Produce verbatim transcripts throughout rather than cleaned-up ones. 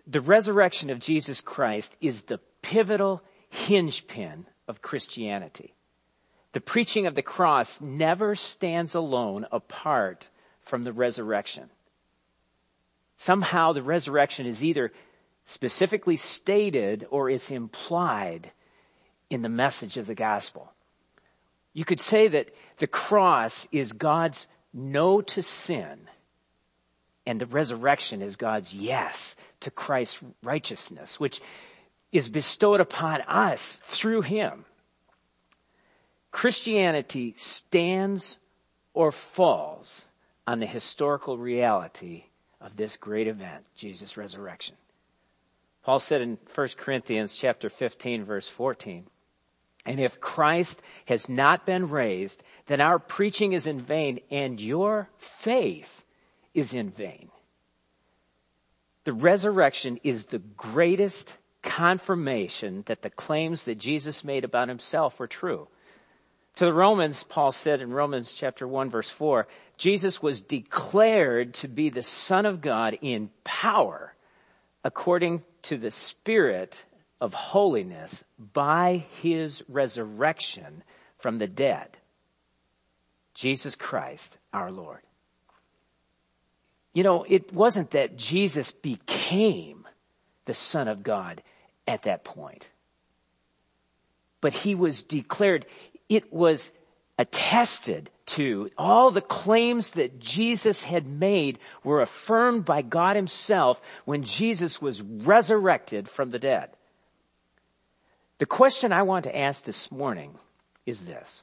The resurrection of Jesus Christ is the pivotal hinge pin of Christianity. The preaching of the cross never stands alone apart from the resurrection. Somehow the resurrection is either specifically stated or it's implied in the message of the gospel. You could say that the cross is God's no to sin, and the resurrection is God's yes to Christ's righteousness, which is bestowed upon us through him. Christianity stands or falls on the historical reality of this great event, Jesus' resurrection. Paul said in First Corinthians chapter fifteen, verse fourteen, "And if Christ has not been raised, then our preaching is in vain, and your faith is in vain." The resurrection is the greatest confirmation that the claims that Jesus made about himself were true. To the Romans, Paul said in Romans chapter one, verse four, Jesus was declared to be the Son of God in power according to the Spirit of holiness by his resurrection from the dead. Jesus Christ, our Lord. You know, it wasn't that Jesus became the Son of God at that point, but he was declared. It was attested to. All the claims that Jesus had made were affirmed by God himself when Jesus was resurrected from the dead. The question I want to ask this morning is this: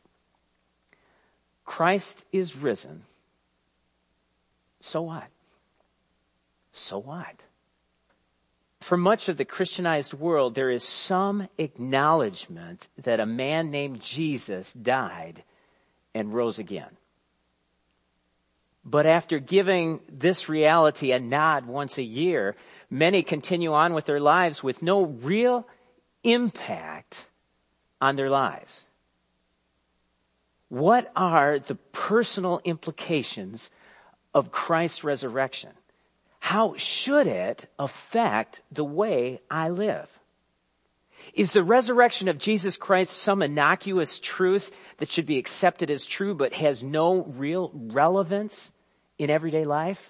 Christ is risen. So what? So what? For much of the Christianized world, there is some acknowledgement that a man named Jesus died and rose again. But after giving this reality a nod once a year, many continue on with their lives with no real impact on their lives. What are the personal implications of Christ's resurrection? How should it affect the way I live? Is the resurrection of Jesus Christ some innocuous truth that should be accepted as true but has no real relevance in everyday life?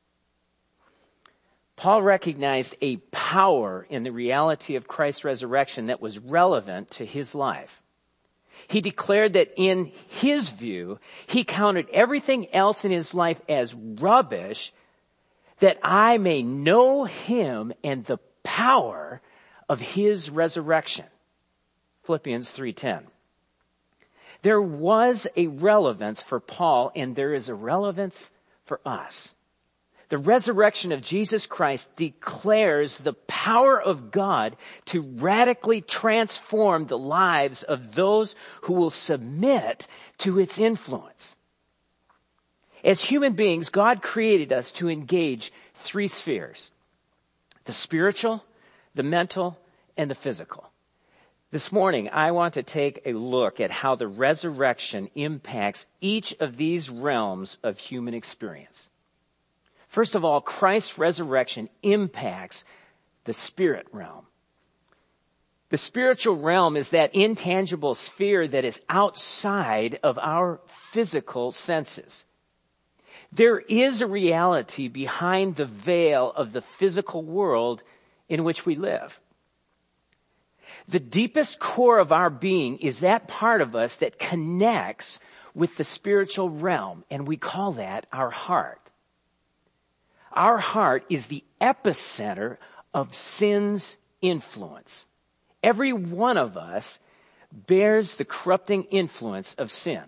Paul recognized a power in the reality of Christ's resurrection that was relevant to his life. He declared that in his view, he counted everything else in his life as rubbish, that I may know him and the power of his resurrection. Philippians three ten. There was a relevance for Paul, and there is a relevance for us. The resurrection of Jesus Christ declares the power of God to radically transform the lives of those who will submit to its influence. As human beings, God created us to engage three spheres: the spiritual, the mental, and the physical. This morning, I want to take a look at how the resurrection impacts each of these realms of human experience. First of all, Christ's resurrection impacts the spirit realm. The spiritual realm is that intangible sphere that is outside of our physical senses. There is a reality behind the veil of the physical world in which we live. The deepest core of our being is that part of us that connects with the spiritual realm, and we call that our heart. Our heart is the epicenter of sin's influence. Every one of us bears the corrupting influence of sin.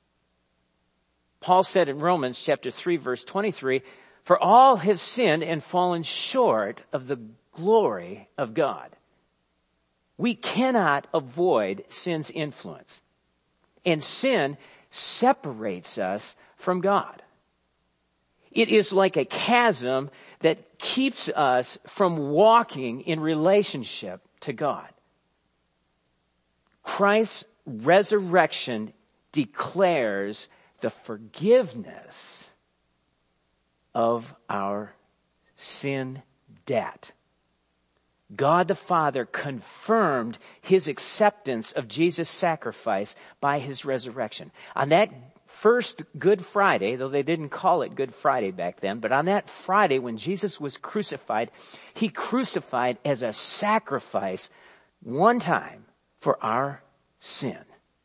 Paul said in Romans chapter three, verse twenty-three, "For all have sinned and fallen short of the glory of God." We cannot avoid sin's influence. And sin separates us from God. It is like a chasm that keeps us from walking in relationship to God. Christ's resurrection declares the forgiveness of our sin debt. God the Father confirmed his acceptance of Jesus' sacrifice by his resurrection. On that first Good Friday, though they didn't call it Good Friday back then, but on that Friday when Jesus was crucified, he crucified as a sacrifice one time for our sin.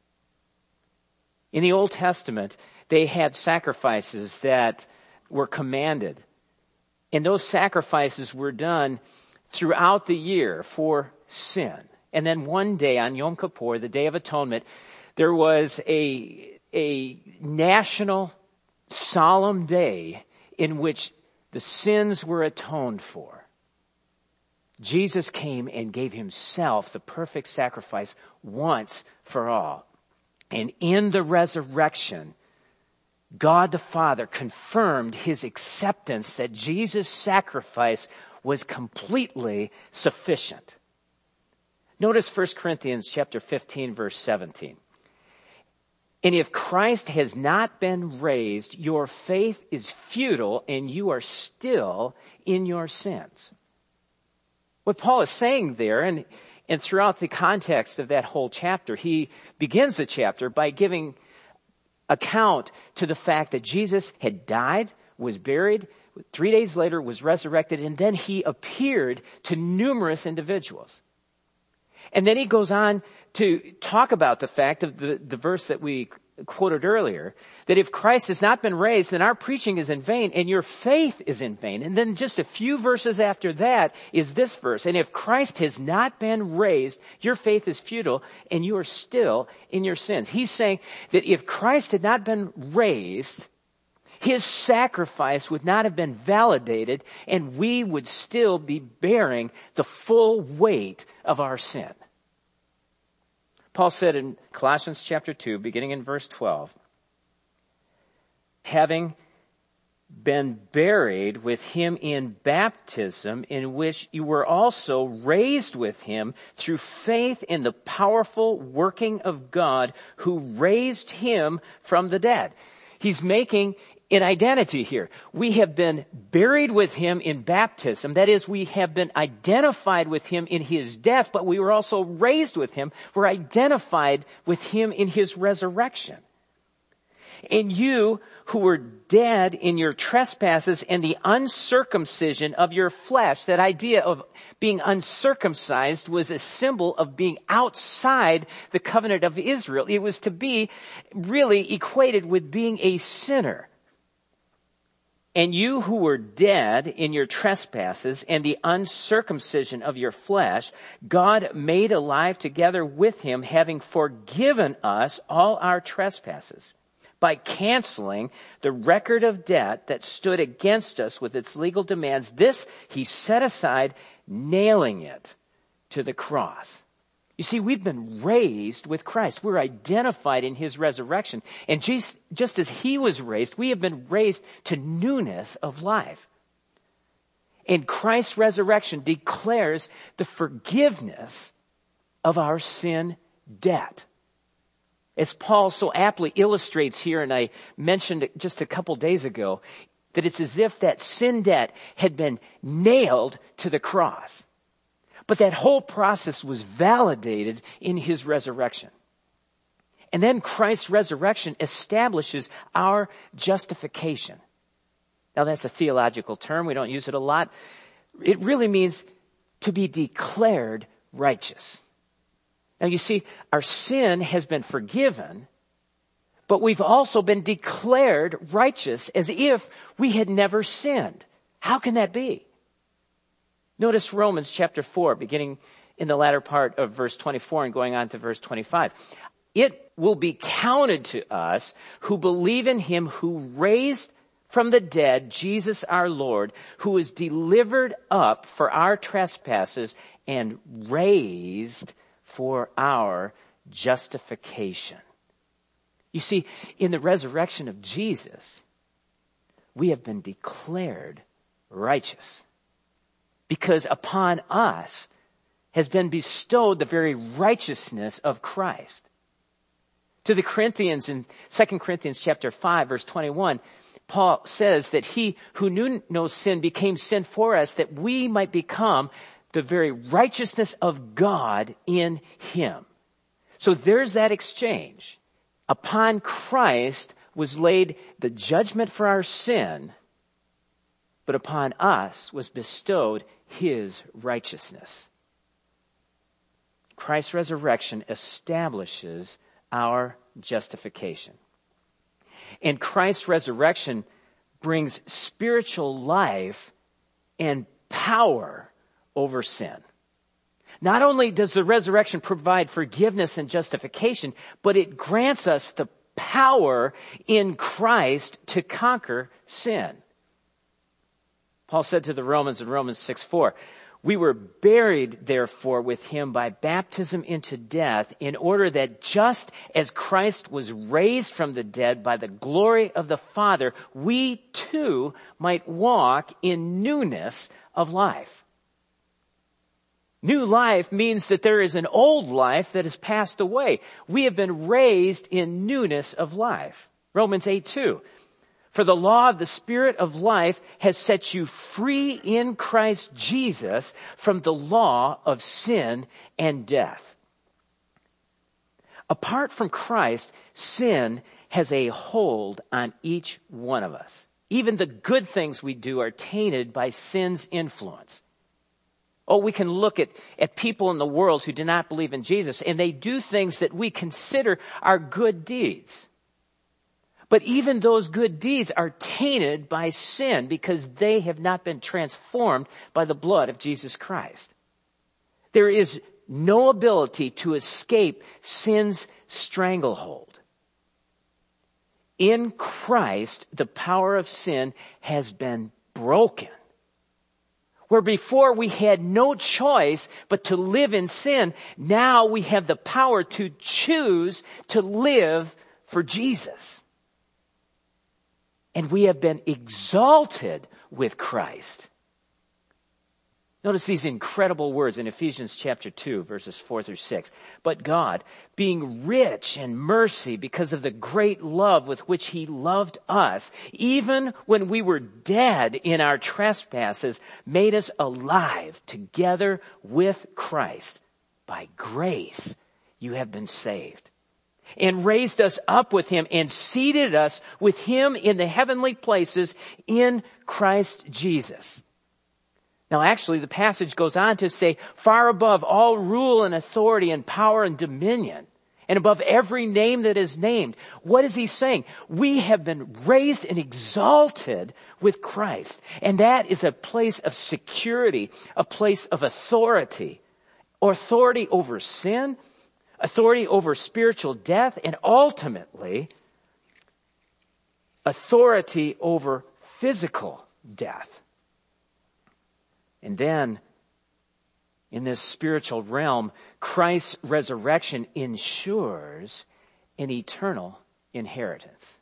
In the Old Testament, they had sacrifices that were commanded. And those sacrifices were done throughout the year for sin. And then one day on Yom Kippur, the Day of Atonement, there was a, a national solemn day in which the sins were atoned for. Jesus came and gave himself the perfect sacrifice once for all. And in the resurrection, God the Father confirmed his acceptance that Jesus' sacrifice was completely sufficient. Notice First Corinthians chapter fifteen, verse seventeen. And if Christ has not been raised, your faith is futile and you are still in your sins. What Paul is saying there, and, and throughout the context of that whole chapter, he begins the chapter by giving account to the fact that Jesus had died, was buried, three days later was resurrected, and then he appeared to numerous individuals. And then he goes on to talk about the fact of the, the verse that we quoted earlier, that if Christ has not been raised, then our preaching is in vain and your faith is in vain. And then just a few verses after that is this verse. And if Christ has not been raised, your faith is futile and you are still in your sins. He's saying that if Christ had not been raised, his sacrifice would not have been validated and we would still be bearing the full weight of our sin. Paul said in Colossians chapter two, beginning in verse twelve, having been buried with him in baptism, in which you were also raised with him through faith in the powerful working of God who raised him from the dead. He's making an identity here. We have been buried with him in baptism. That is, we have been identified with him in his death, but we were also raised with him. We're identified with him in his resurrection. And you who were dead in your trespasses and the uncircumcision of your flesh, that idea of being uncircumcised was a symbol of being outside the covenant of Israel. It was to be really equated with being a sinner. And you who were dead in your trespasses and the uncircumcision of your flesh, God made alive together with him, having forgiven us all our trespasses by canceling the record of debt that stood against us with its legal demands. This he set aside, nailing it to the cross. You see, we've been raised with Christ. We're identified in his resurrection. And just, just as he was raised, we have been raised to newness of life. And Christ's resurrection declares the forgiveness of our sin debt. As Paul so aptly illustrates here, and I mentioned it just a couple days ago, that it's as if that sin debt had been nailed to the cross. But that whole process was validated in his resurrection. And then Christ's resurrection establishes our justification. Now that's a theological term. We don't use it a lot. It really means to be declared righteous. Now you see, our sin has been forgiven, but we've also been declared righteous as if we had never sinned. How can that be? Notice Romans chapter four, beginning in the latter part of verse twenty-four and going on to verse twenty-five. It will be counted to us who believe in him who raised from the dead Jesus our Lord, who was delivered up for our trespasses and raised for our justification. You see, in the resurrection of Jesus, we have been declared righteous. Because upon us has been bestowed the very righteousness of Christ. To the Corinthians in Second Corinthians chapter five, verse twenty-one, Paul says that he who knew no sin became sin for us, that we might become the very righteousness of God in him. So there's that exchange. Upon Christ was laid the judgment for our sin, but upon us was bestowed his righteousness. Christ's resurrection establishes our justification. And Christ's resurrection brings spiritual life and power over sin. Not only does the resurrection provide forgiveness and justification, but it grants us the power in Christ to conquer sin. Paul said to the Romans in Romans six four, we were buried, therefore, with him by baptism into death, in order that just as Christ was raised from the dead by the glory of the Father, we too might walk in newness of life. New life means that there is an old life that has passed away. We have been raised in newness of life. Romans eight two. For the law of the Spirit of life has set you free in Christ Jesus from the law of sin and death. Apart from Christ, sin has a hold on each one of us. Even the good things we do are tainted by sin's influence. Oh, we can look at, at people in the world who do not believe in Jesus, and they do things that we consider are good deeds. But even those good deeds are tainted by sin because they have not been transformed by the blood of Jesus Christ. There is no ability to escape sin's stranglehold. In Christ, the power of sin has been broken. Where before we had no choice but to live in sin, now we have the power to choose to live for Jesus. And we have been exalted with Christ. Notice these incredible words in Ephesians chapter two, verses four through six. But God, being rich in mercy because of the great love with which he loved us, even when we were dead in our trespasses, made us alive together with Christ. By grace you have been saved. And raised us up with him and seated us with him in the heavenly places in Christ Jesus. Now actually the passage goes on to say, far above all rule and authority and power and dominion, and above every name that is named. What is he saying? We have been raised and exalted with Christ. And that is a place of security, a place of authority. Authority over sin, authority over spiritual death, and ultimately, authority over physical death. And then, in this spiritual realm, Christ's resurrection ensures an eternal inheritance.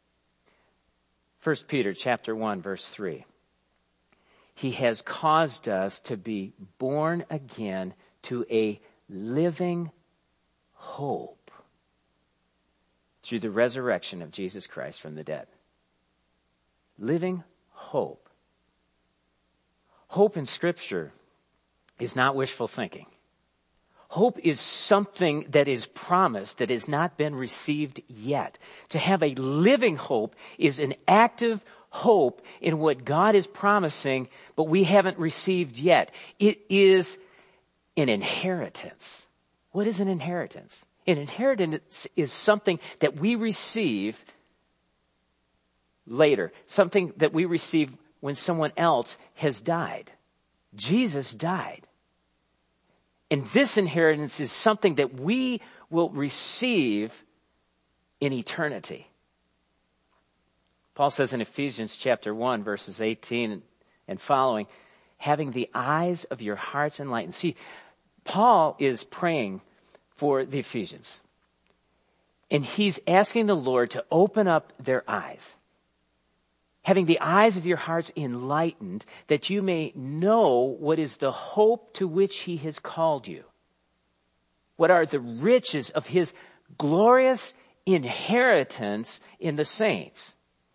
First Peter chapter one, verse three. He has caused us to be born again to a living hope through the resurrection of Jesus Christ from the dead. Living hope. Hope in Scripture is not wishful thinking. Hope is something that is promised that has not been received yet. To have a living hope is an active hope in what God is promising, but we haven't received yet. It is an inheritance. What is an inheritance? An inheritance is something that we receive later, something that we receive when someone else has died. Jesus died. And this inheritance is something that we will receive in eternity. Paul says in Ephesians chapter one, verses eighteen and following, having the eyes of your hearts enlightened. See, Paul is praying for the Ephesians. And he's asking the Lord to open up their eyes. Having the eyes of your hearts enlightened, that you may know what is the hope to which he has called you. What are the riches of his glorious inheritance in the saints?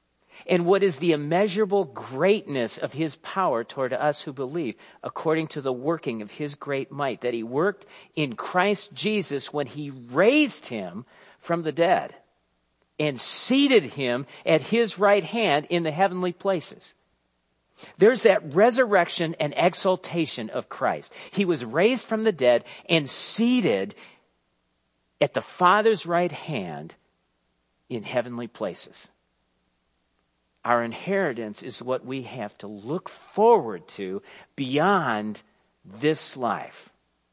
and what is the immeasurable greatness of his power toward us who believe, according to the working of his great might, that he worked in Christ Jesus when he raised him from the dead and seated him at his right hand in the heavenly places. There's that resurrection and exaltation of Christ. He was raised from the dead and seated at the Father's right hand in heavenly places. Our inheritance is what we have to look forward to beyond this life.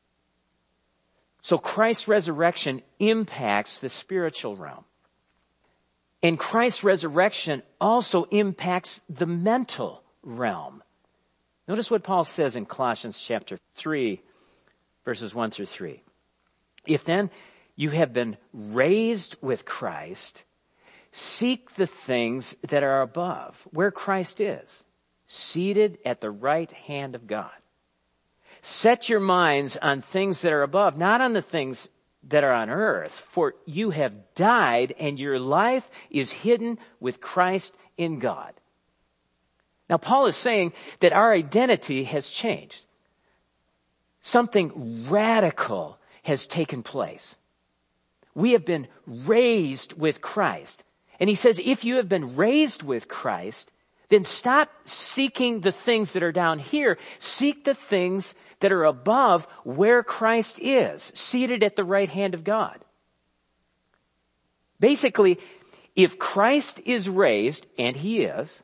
So Christ's resurrection impacts the spiritual realm. And Christ's resurrection also impacts the mental realm. Notice what Paul says in Colossians chapter three, verses one through three. If then you have been raised with Christ, seek the things that are above, where Christ is, seated at the right hand of God. Set your minds on things that are above, not on the things that are on earth, for you have died and your life is hidden with Christ in God. Now, Paul is saying that our identity has changed. Something radical has taken place. We have been raised with Christ. And he says, if you have been raised with Christ, then stop seeking the things that are down here. Seek the things that are above where Christ is, seated at the right hand of God. Basically, if Christ is raised, and he is,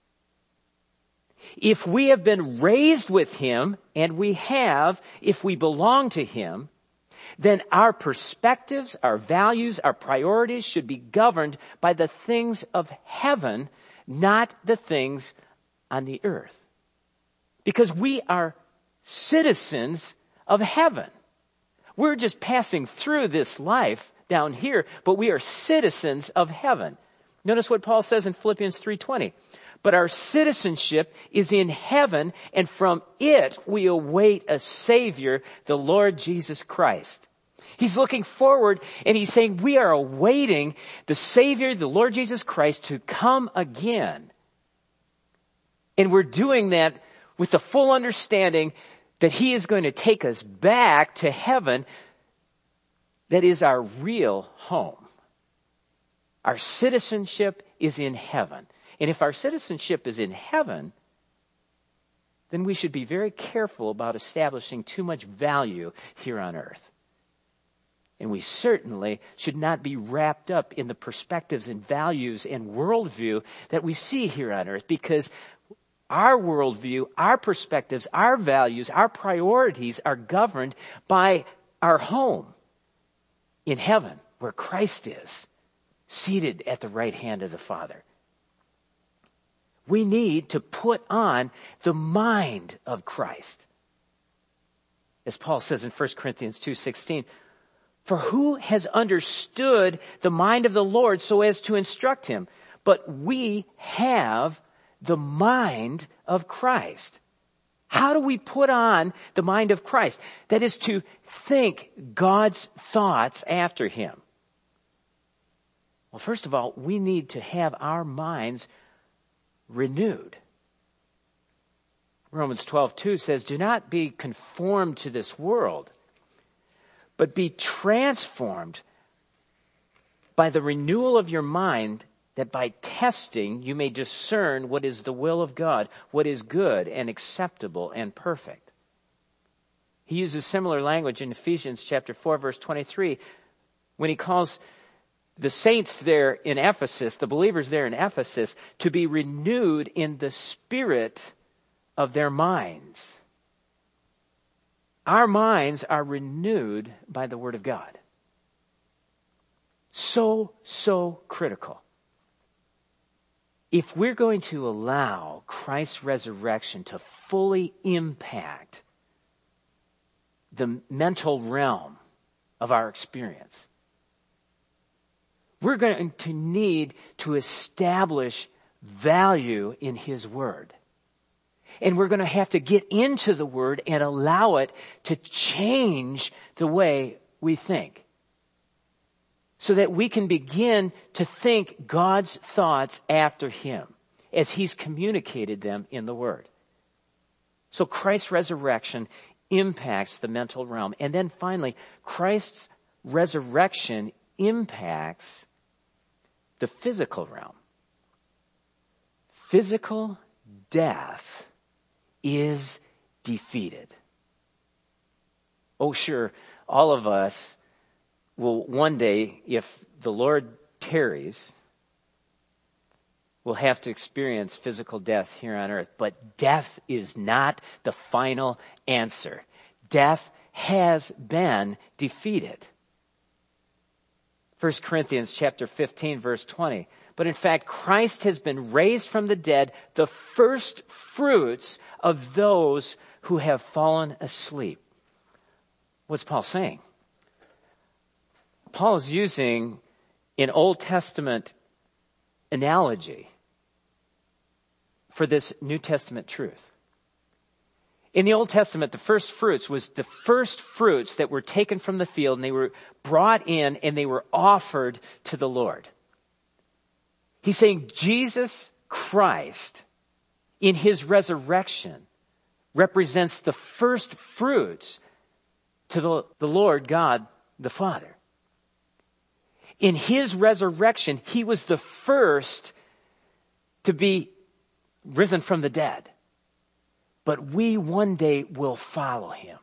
if we have been raised with him, and we have, if we belong to him, then our perspectives, our values, our priorities should be governed by the things of heaven, not the things on the earth. Because we are citizens of heaven. We're just passing through this life down here, but we are citizens of heaven. Notice what Paul says in Philippians three twenty. But our citizenship is in heaven, and from it we await a Savior, the Lord Jesus Christ. He's looking forward and he's saying we are awaiting the Savior, the Lord Jesus Christ, to come again. And we're doing that with the full understanding that he is going to take us back to heaven. That is our real home. Our citizenship is in heaven. And if our citizenship is in heaven, then we should be very careful about establishing too much value here on earth. And we certainly should not be wrapped up in the perspectives and values and worldview that we see here on earth, because our worldview, our perspectives, our values, our priorities are governed by our home in heaven, where Christ is, seated at the right hand of the Father. We need to put on the mind of Christ. As Paul says in First Corinthians two sixteen, for who has understood the mind of the Lord so as to instruct him? But we have the mind of Christ. How do we put on the mind of Christ? That is to think God's thoughts after him. Well, first of all, we need to have our minds renewed. Romans twelve two says, do not be conformed to this world, but be transformed by the renewal of your mind, that by testing you may discern what is the will of God, what is good and acceptable and perfect. He uses similar language in Ephesians chapter four, verse twenty-three, when he calls the saints there in Ephesus, the believers there in Ephesus, to be renewed in the spirit of their minds. Our minds are renewed by the Word of God. So, so critical. If we're going to allow Christ's resurrection to fully impact the mental realm of our experience, we're going to need to establish value in His Word. And we're going to have to get into the Word and allow it to change the way we think, so that we can begin to think God's thoughts after Him. as he's communicated them in the Word. So Christ's resurrection impacts the mental realm. And then finally, Christ's resurrection impacts the physical realm. Physical death is defeated. Oh, sure, all of us will one day, if the Lord tarries, will have to experience physical death here on earth. But death is not the final answer. Death has been defeated. First Corinthians chapter fifteen, verse twenty. But in fact, Christ has been raised from the dead, the first fruits of those who have fallen asleep. What's Paul saying? Paul is using an Old Testament analogy for this New Testament truth. In the Old Testament, the first fruits was the first fruits that were taken from the field, and they were brought in and they were offered to the Lord. He's saying Jesus Christ in his resurrection represents the first fruits to the, the Lord God the Father. In his resurrection, he was the first to be risen from the dead. But we one day will follow him.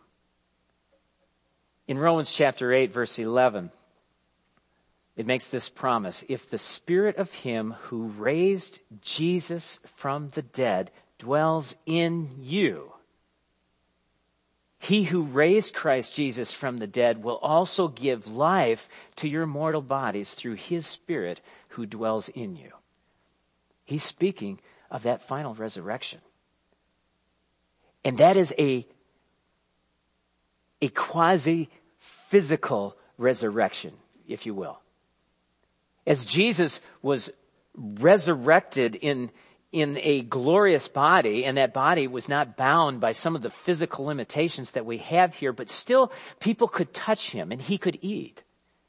In Romans chapter eight, verse eleven, it makes this promise. If the Spirit of him who raised Jesus from the dead dwells in you, he who raised Christ Jesus from the dead will also give life to your mortal bodies through his Spirit who dwells in you. He's speaking of that final resurrection. And that is a, a quasi-physical resurrection, if you will. As Jesus was resurrected in, in a glorious body, and that body was not bound by some of the physical limitations that we have here, but still people could touch him and he could eat.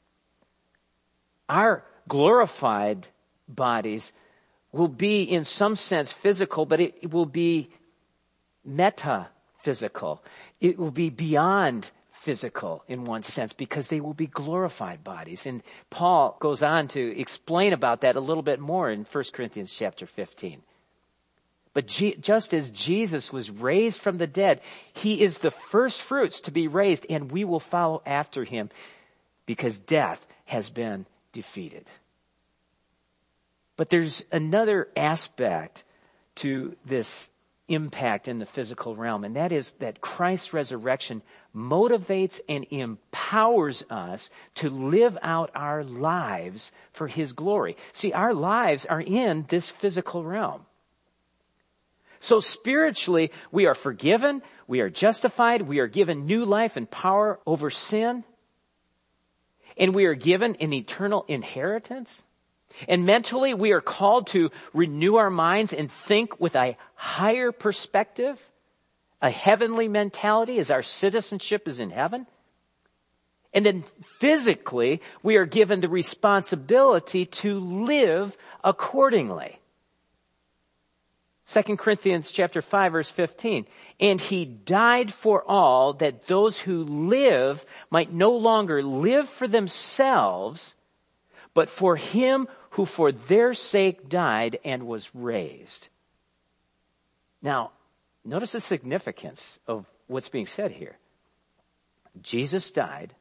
Our glorified bodies will be in some sense physical, but it, it will be metaphysical. It will be beyond physical in one sense because they will be glorified bodies. And Paul goes on to explain about that a little bit more in First Corinthians chapter fifteen. But G- just as Jesus was raised from the dead, he is the first fruits to be raised, and we will follow after him because death has been defeated. But there's another aspect to this impact in the physical realm, and that is that Christ's resurrection motivates and empowers us to live out our lives for his glory. See, our lives are in this physical realm. So spiritually, we are forgiven, we are justified, we are given new life and power over sin, and we are given an eternal inheritance. And mentally, we are called to renew our minds and think with a higher perspective, a heavenly mentality, as our citizenship is in heaven. And then physically, we are given the responsibility to live accordingly. Second Corinthians chapter five, verse fifteen. And he died for all, that those who live might no longer live for themselves, but for him who for their sake died and was raised. Now, notice the significance of what's being said here. Jesus died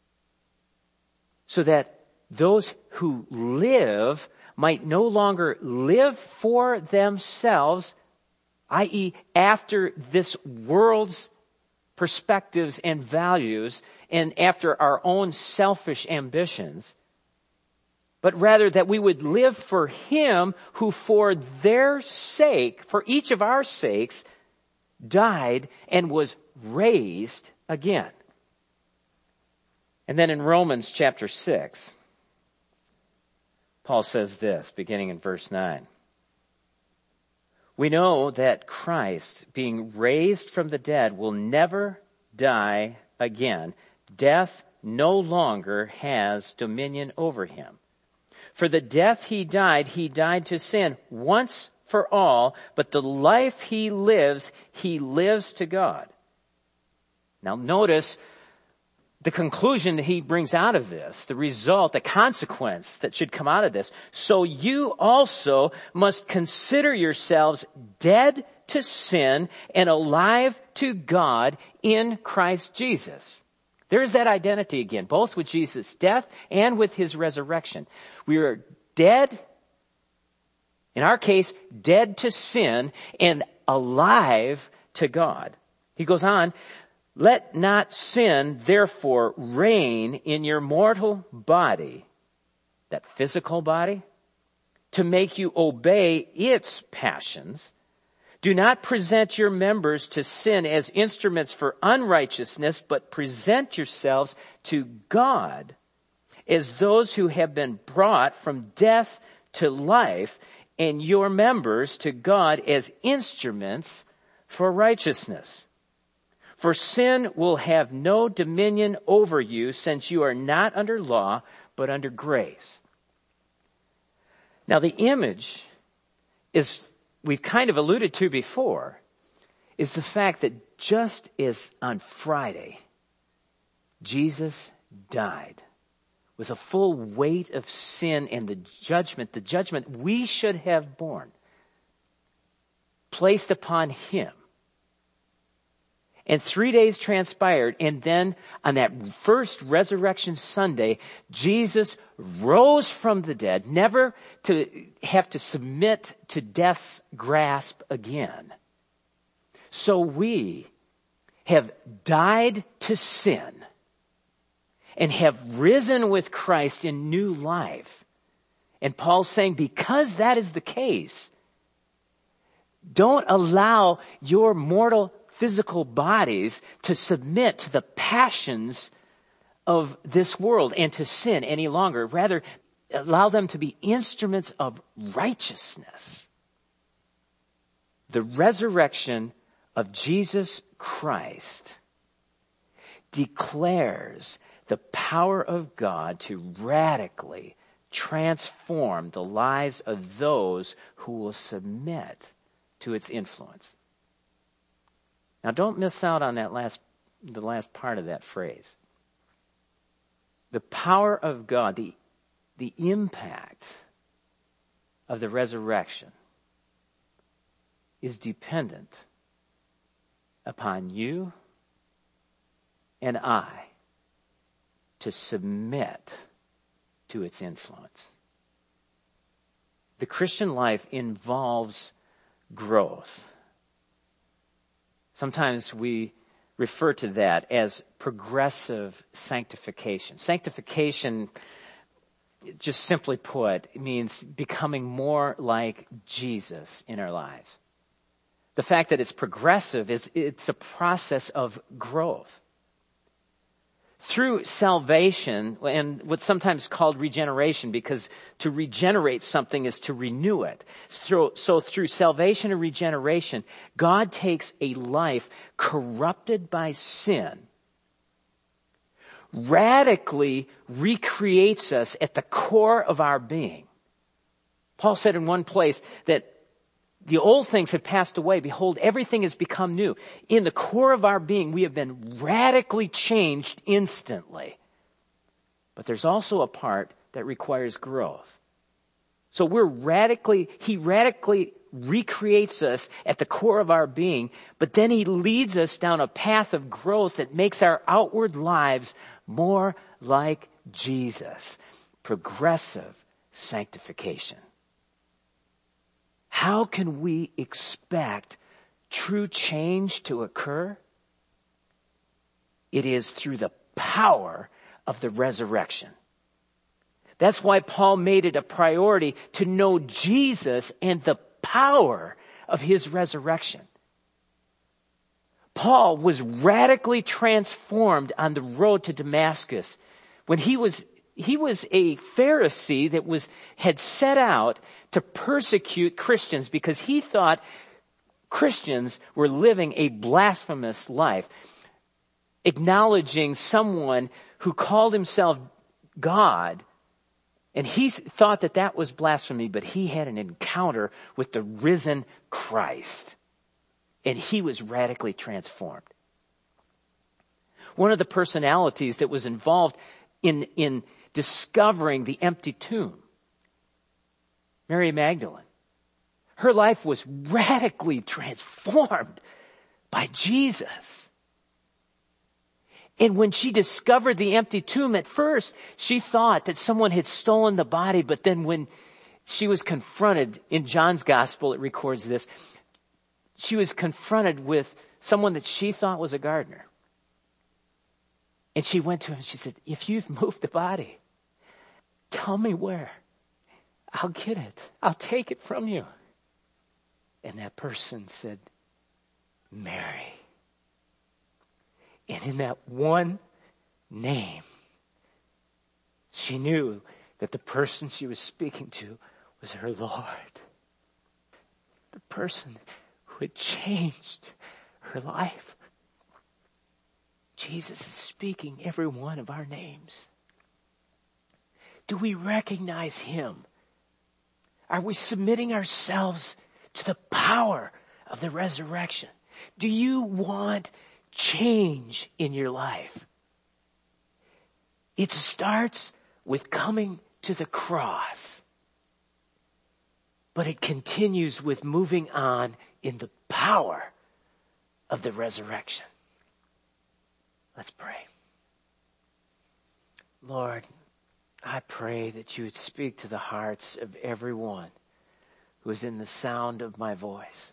so that those who live might no longer live for themselves, that is after this world's perspectives and values and after our own selfish ambitions, but rather that we would live for him who for their sake, for each of our sakes, died and was raised again. And then in Romans chapter six, Paul says this, beginning in verse nine. We know that Christ, being raised from the dead, will never die again. Death no longer has dominion over him. For the death he died, he died to sin once for all, but the life he lives, he lives to God. Now notice the conclusion that he brings out of this, the result, the consequence that should come out of this. So you also must consider yourselves dead to sin and alive to God in Christ Jesus. There's that identity again, both with Jesus' death and with his resurrection. We are dead, in our case, dead to sin and alive to God. He goes on, let not sin, therefore, reign in your mortal body, that physical body, to make you obey its passions. Do not present your members to sin as instruments for unrighteousness, but present yourselves to God as those who have been brought from death to life, and your members to God as instruments for righteousness. For sin will have no dominion over you, since you are not under law, but under grace. Now the image is, we've kind of alluded to before, is the fact that just as on Friday, Jesus died with a full weight of sin and the judgment, the judgment we should have borne, placed upon him. And three days transpired, and then on that first resurrection Sunday, Jesus rose from the dead, never to have to submit to death's grasp again. So we have died to sin and have risen with Christ in new life. And Paul's saying, because that is the case, don't allow your mortal physical bodies to submit to the passions of this world and to sin any longer. Rather, allow them to be instruments of righteousness. The resurrection of Jesus Christ declares the power of God to radically transform the lives of those who will submit to its influence. Now don't miss out on that last, the last part of that phrase. The power of God, the, the impact of the resurrection is dependent upon you and I to submit to its influence. The Christian life involves growth. Sometimes we refer to that as progressive sanctification. Sanctification, just simply put, means becoming more like Jesus in our lives. The fact that it's progressive is it's a process of growth. Through salvation, and what's sometimes called regeneration, because to regenerate something is to renew it. So, so through salvation and regeneration, God takes a life corrupted by sin, radically recreates us at the core of our being. Paul said in one place that the old things have passed away. Behold, everything has become new. In the core of our being, we have been radically changed instantly. But there's also a part that requires growth. So we're radically, he radically recreates us at the core of our being, but then he leads us down a path of growth that makes our outward lives more like Jesus. Progressive sanctification. How can we expect true change to occur? It is through the power of the resurrection. That's why Paul made it a priority to know Jesus and the power of his resurrection. Paul was radically transformed on the road to Damascus when he was He was a Pharisee that was, had set out to persecute Christians because he thought Christians were living a blasphemous life, acknowledging someone who called himself God And he thought that that was blasphemy, but he had an encounter with the risen Christ. And he was radically transformed. One of the personalities that was involved in, in discovering the empty tomb, Mary Magdalene, her life was radically transformed by Jesus. And when she discovered the empty tomb, at first, she thought that someone had stolen the body, but then when she was confronted, in John's gospel it records this, she was confronted with someone that she thought was a gardener. And she went to him and she said, if you've moved the body, tell me where. I'll get it. I'll take it from you. And that person said, Mary. And in that one name, she knew that the person she was speaking to was her Lord. The person who had changed her life. Jesus is speaking every one of our names. Do we recognize him? Are we submitting ourselves to the power of the resurrection? Do you want change in your life? It starts with coming to the cross, but it continues with moving on in the power of the resurrection. Let's pray. Lord, I pray that you would speak to the hearts of everyone who is in the sound of my voice.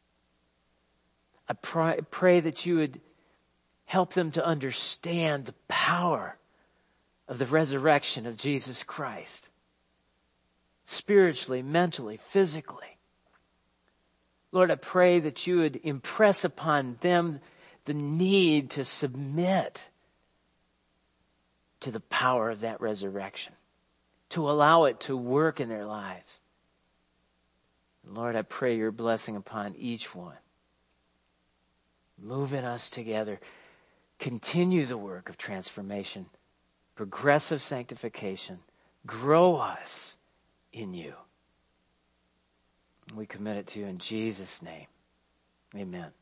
I pray, pray that you would help them to understand the power of the resurrection of Jesus Christ. Spiritually, mentally, physically. Lord, I pray that you would impress upon them the need to submit to the power of that resurrection, to allow it to work in their lives. Lord, I pray your blessing upon each one. Move in us together. Continue the work of transformation, progressive sanctification. Grow us in you. We commit it to you in Jesus' name. Amen.